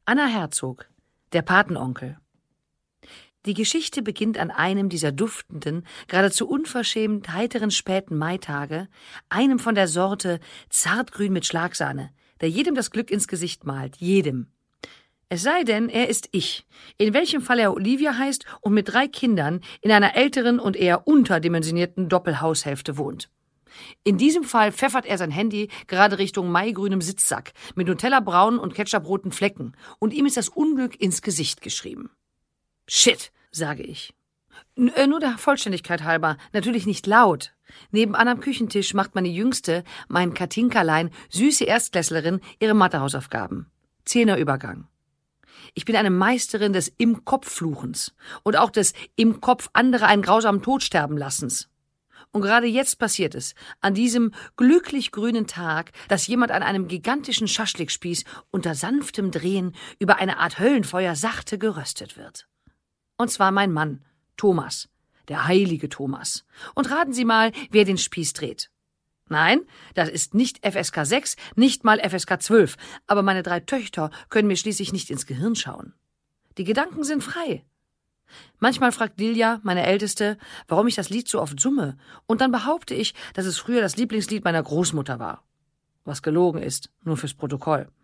Anna Herzog, der Patenonkel. Die Geschichte beginnt an einem dieser duftenden, geradezu unverschämt heiteren späten Maitage, einem von der Sorte zartgrün mit Schlagsahne, der jedem das Glück ins Gesicht malt, jedem. Es sei denn, er ist ich, in welchem Fall er Olivia heißt und mit 3 Kindern in einer älteren und eher unterdimensionierten Doppelhaushälfte wohnt. In diesem Fall pfeffert er sein Handy gerade Richtung maigrünem Sitzsack mit Nutella-braunen und ketchup-roten Flecken und ihm ist das Unglück ins Gesicht geschrieben. Shit, sage ich. Nur der Vollständigkeit halber, natürlich nicht laut. Nebenan am Küchentisch macht meine Jüngste, mein Katinkerlein, süße Erstklässlerin, ihre Mathehausaufgaben. 10er Übergang. Ich bin eine Meisterin des Im-Kopf-Fluchens und auch des Im-Kopf andere einen grausamen Tod sterben lassens. Und gerade jetzt passiert es, an diesem glücklich grünen Tag, dass jemand an einem gigantischen Schaschlikspieß unter sanftem Drehen über eine Art Höllenfeuer sachte geröstet wird. Und zwar mein Mann, Thomas, der heilige Thomas. Und raten Sie mal, wer den Spieß dreht. Nein, das ist nicht FSK 6, nicht mal FSK 12, aber meine 3 Töchter können mir schließlich nicht ins Gehirn schauen. Die Gedanken sind frei. Manchmal fragt Lilja, meine Älteste, warum ich das Lied so oft summe, und dann behaupte ich, dass es früher das Lieblingslied meiner Großmutter war. Was gelogen ist, nur fürs Protokoll.